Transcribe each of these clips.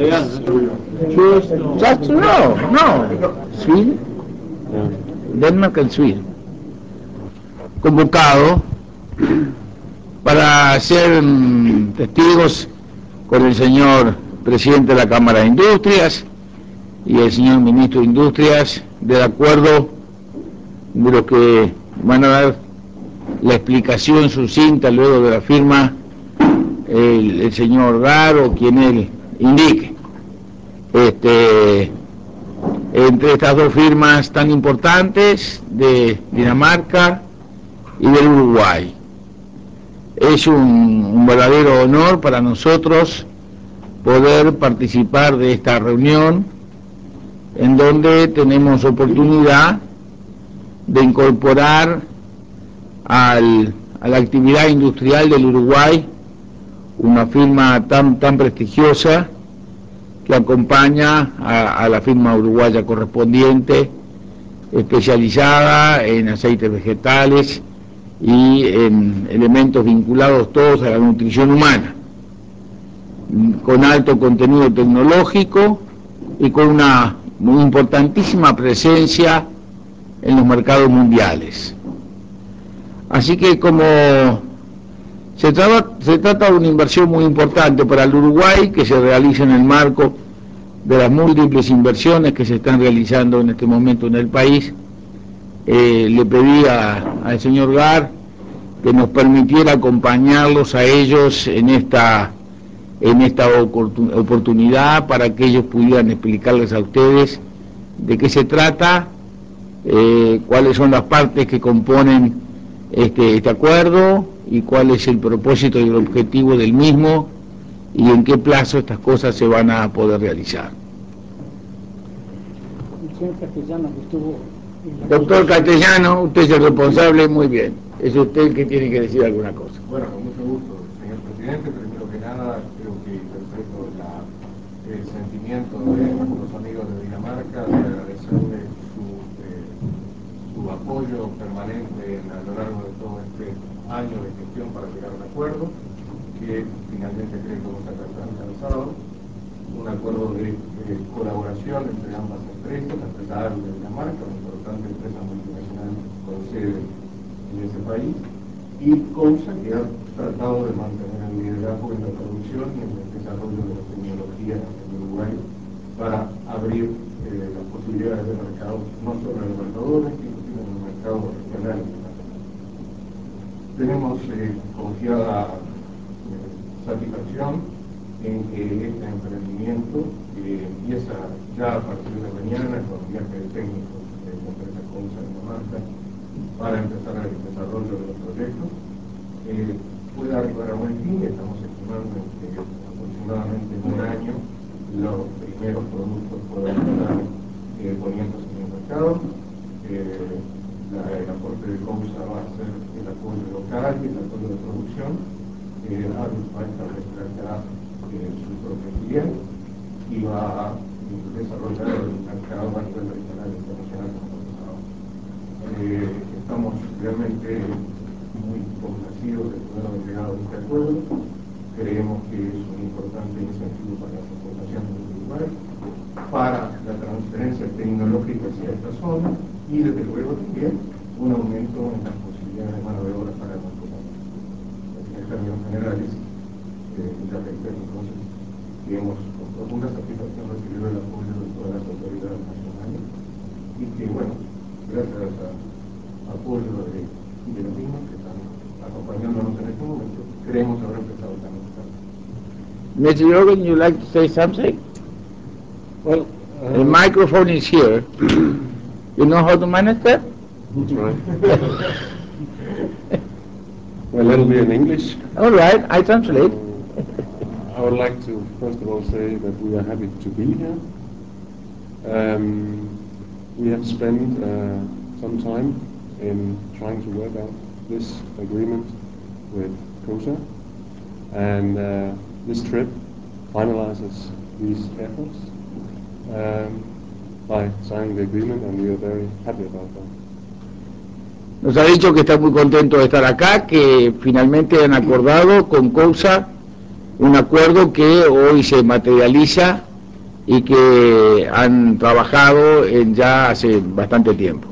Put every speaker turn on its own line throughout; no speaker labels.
Just no. Sweden, Denmark and Sweden. Convocado para ser testigos con el señor presidente de la Cámara de Industrias y el señor ministro de Industrias del acuerdo de lo que van a dar la explicación sucinta luego de la firma el señor Gar o quien él indique. Entre estas dos firmas tan importantes de Dinamarca y del Uruguay. Es un verdadero honor para nosotros poder participar de esta reunión en donde tenemos oportunidad de incorporar a la actividad industrial del Uruguay una firma tan prestigiosa que acompaña a la firma uruguaya correspondiente, especializada en aceites vegetales y en elementos vinculados todos a la nutrición humana, con alto contenido tecnológico y con una muy importantísima presencia en los mercados mundiales. Así que como se trata de una inversión muy importante para el Uruguay, que se realiza en el marco de las múltiples inversiones que se están realizando en este momento en el país, le pedí al señor Gar que nos permitiera acompañarlos a ellos en esta oportunidad para que ellos pudieran explicarles a ustedes de qué se trata, cuáles son las partes que componen este acuerdo y cuál es el propósito y el objetivo del mismo y en qué plazo estas cosas se van a poder realizar. Doctor Castellano, usted es el responsable, muy bien. Es usted el que tiene que decir alguna cosa.
Bueno, con mucho gusto, señor presidente. Primero que nada, creo que interpreto el sentimiento de nuestros amigos de Dinamarca, de agradecerle su apoyo permanente a lo largo de todo este año de gestión para llegar a un acuerdo, que finalmente creo que hemos alcanzado. Un acuerdo de colaboración entre ambas empresas, la empresa ARU de Dinamarca, una importante empresa multinacional con sede en ese país, y COUSA, que ha tratado de mantener el liderazgo en la producción y en el desarrollo de la tecnología en Uruguay para abrir las posibilidades de mercado, no solo en el mercado doméstico, sino en el mercado regional. Tenemos confiada satisfacción en que este emprendimiento empieza ya a partir de mañana con viajes técnicos de la empresa COUSA en Dinamarca para empezar el desarrollo de los proyectos. Puede arribar a buen fin, estamos estimando que aproximadamente en un año los primeros productos puedan estar poniéndose en el mercado. El aporte de COUSA va a ser el apoyo local y el apoyo de producción. ARUS va a establecer acá su propio filial y va a desarrollar el mercado a nivel regional e internacional como trabajo. Estamos realmente muy complacidos de poder haber llegado a este acuerdo. Creemos que es un importante incentivo para las exportaciones de Uruguay, para la transferencia tecnológica hacia esta zona y desde luego también un aumento en las posibilidades de mano de obra para nuestro país. En términos generales, ya reitero entonces que hemos con profunda satisfacción recibido el apoyo de todas las autoridades nacionales y que, bueno, gracias al apoyo de los mismos que están acompañándonos en este momento, creemos haber empezado también.
Mr. Jorgen, you like to say something?
Well,
the microphone is here. You know how to manage that?
Right. Well, it'll be in English.
All right, I translate.
I would like to first of all say that we are happy to be here. We have spent some time in trying to work out this agreement with COSA, and this trip finalizes these efforts by signing the agreement, and we are very happy about that.
Nos ha dicho que está muy contento de estar acá, que finalmente han acordado con COSA un acuerdo que hoy se materializa y que han trabajado ya hace bastante tiempo.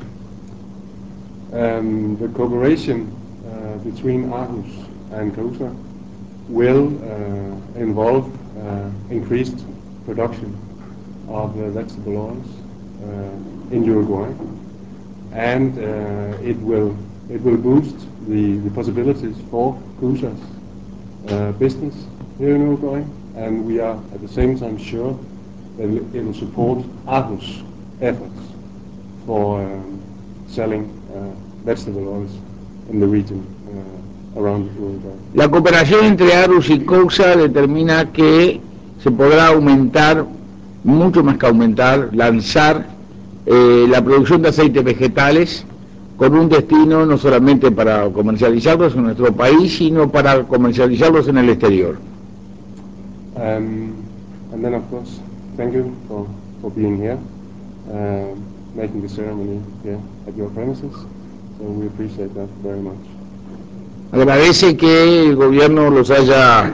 The cooperation between Aarhus and COSA will involve increased production of vegetable oils in Uruguay, and it will boost the possibilities for COSA's business here in Uruguay, and we are at the same time sure that it will support Aarhus' efforts for selling vegetable oils in the region around Uruguay.
La cooperación entre Aarhus y COSA determina que se podrá aumentar, mucho más que aumentar, lanzar la producción de aceites vegetales con un destino no solamente para comercializarlos en nuestro país, sino para comercializarlos en el exterior.
And then, of course, thank you for being here, making the ceremony here at your premises. So we appreciate that very much.
Agradece que el gobierno les haya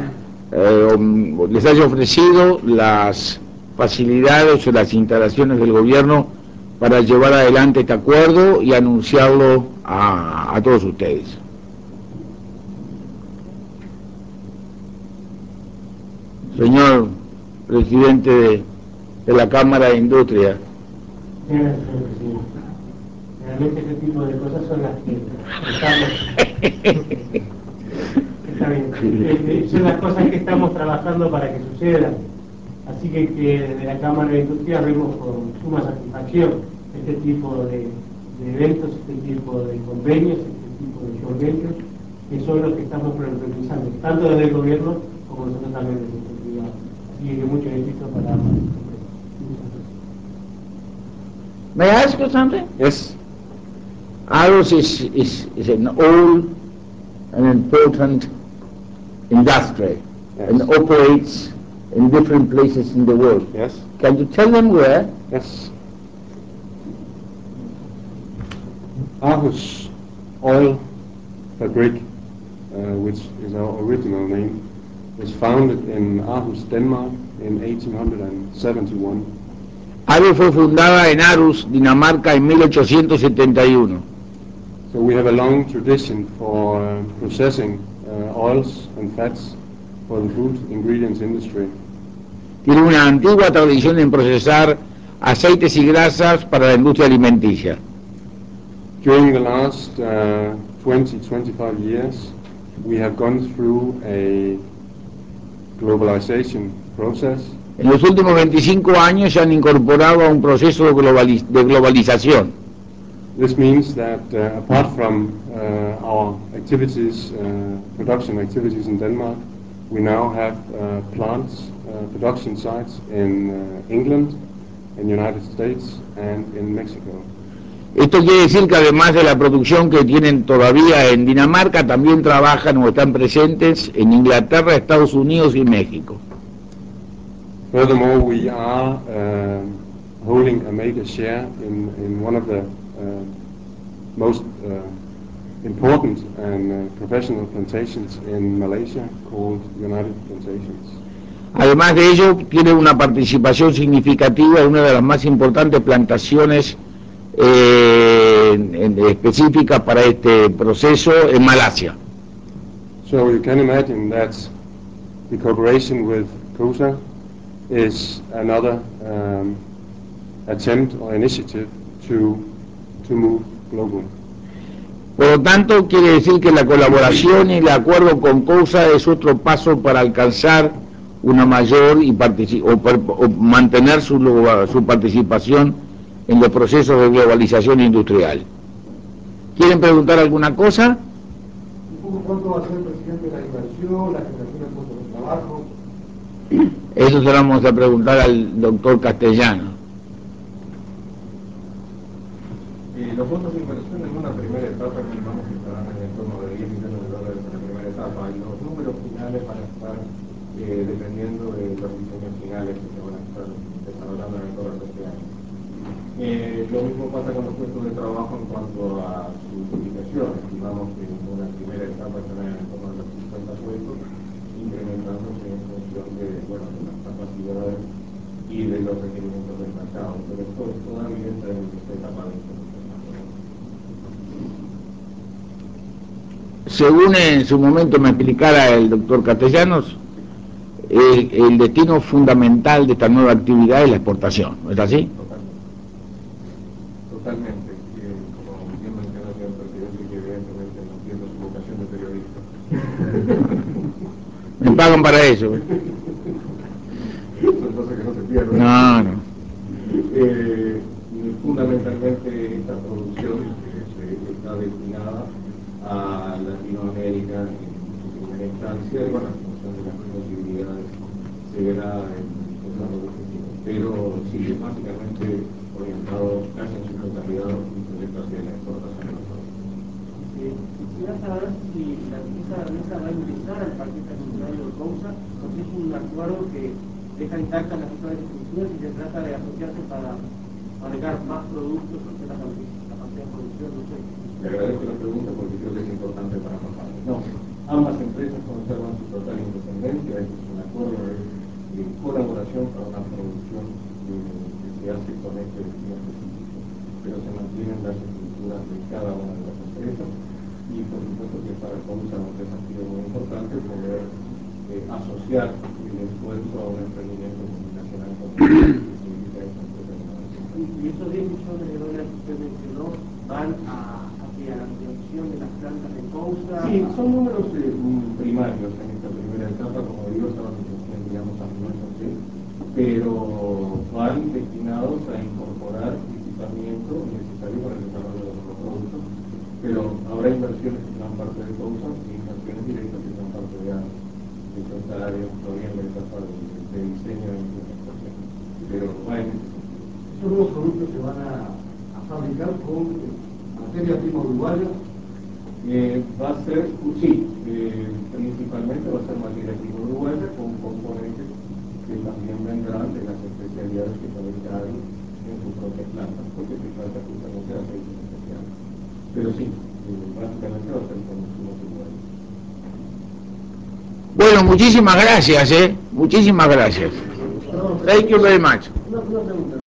ofrecido las facilidades o las instalaciones del gobierno para llevar adelante este acuerdo y anunciarlo a todos ustedes. Señor presidente de la Cámara de Industria.
Realmente ese tipo de cosas son las que son las cosas que estamos trabajando para que sucedan. Así que desde la Cámara de Industria vemos con suma satisfacción este tipo de eventos, este tipo de convenios, este tipo de joint ventures, que son los que estamos realizando, tanto desde el gobierno como nosotros también desde el sector privado. Así que mucho éxito para ambas empresas.
May I ask you something?
Yes.
Aarhus is an old and important industry,
yes,
and operates in different places in the world.
Yes.
Can you tell them where?
Yes. Aarhus Oil Fabrik, which is our original name, was founded in Aarhus, Denmark in 1871.
Aarhus fue fundada en Aarhus, Dinamarca, en 1871.
So we have a long tradition for processing oils and fats for the food ingredients industry.
Tiene una antigua tradición en procesar aceites y grasas para la industria alimenticia.
During the last 20-25 years, we have gone through a globalization process.
En los últimos 25 años se han incorporado a un proceso de globalización.
This means that apart from our activities, production activities in Denmark, we now have plants, production sites in England, in the United States, and in Mexico.
Esto quiere decir que además de la producción que tienen todavía en Dinamarca, también trabajan o están presentes en Inglaterra, Estados Unidos y México.
Furthermore, we are holding a major share in one of the most important and professional plantations in Malaysia called United Plantations.
Además de ello, tiene una participación significativa en una de las más importantes plantaciones específicas para este proceso en Malasia.
So you can imagine that the cooperation with COSA is another attempt or initiative to move global.
Por lo tanto, quiere decir que la colaboración y el acuerdo con COSA es otro paso para alcanzar una mayor y mantener su participación en los procesos de globalización industrial. ¿Quieren preguntar alguna cosa?
¿Cuánto va a ser, presidente, la inversión, la generación de puestos de trabajo?
Eso se lo vamos a preguntar al doctor Castellano.
Los montos de inversión en una primera etapa estimamos que estarán en el torno de $10 millones en la primera etapa, y los números finales van a estar dependiendo de los diseños finales que se van a estar desarrollando en el correr de este año. Lo mismo pasa con los puestos de trabajo en cuanto a su utilización. Estimamos que en una primera etapa estarán en el torno de los 50 puestos, incrementándose en función de las capacidades y del los requerimientos del mercado, pero esto todavía está en esta etapa de implementación.
Según en su momento me explicara el doctor Castellanos, el destino fundamental de esta nueva actividad es la exportación, ¿no es así?
Totalmente. Como bien mencionó el señor presidente, que evidentemente no entiendo su vocación de periodista.
Me pagan para eso.
Son cosas que no se pierden.
No.
Fundamentalmente esta producción está destinada a Latinoamérica en primera instancia, y bueno, en función de las posibilidades se verá en los objetivos. Pero sí, es básicamente orientado casi en su totalidad un proyecto hacia la exportación de los productos.
Quisiera saber si la empresa va a ingresar al paquete alimentario de Cousa, o si es un acuerdo que deja intactas las otras instituciones y se trata de asociarse para manejar más productos o hacer la capacidad de producción, no sé.
Le agradezco la pregunta porque creo que es importante para ambas partes. No, ambas empresas conservan su total independencia, este es un acuerdo de colaboración para una producción que se hace con este destino específico, pero se mantienen las estructuras de cada una de las empresas y por supuesto que para Cousa un desafío muy importante poder asociar el esfuerzo a un emprendimiento multinacional como significa esta empresa.
Y esos 10 millones de dólares que usted mencionó van a la ampliación de las plantas de Cousa.
Sí, son números primarios en esta primera etapa, como digo, estaban digamos a sí, pero van destinados a incorporar equipamiento necesario para el desarrollo de los productos, pero habrá inversiones que serán parte de Cousa y inversiones directas que serán parte de ARA. Eso estará todavía en la etapa de diseño e implementación, pero va en ese sentido.
Esos nuevos productos se van a fabricar con materia prima uruguaya.
Va a ser, sí, principalmente va a ser materia prima uruguaya con componentes que también vendrán de las especialidades que fabrica ARI en sus propias plantas, porque se trata justamente de aceites especiales. Pero sí, básicamente va a ser con insumos uruguayos.
Bueno, muchísimas gracias, muchísimas gracias. Thank you very much.
Una pregunta.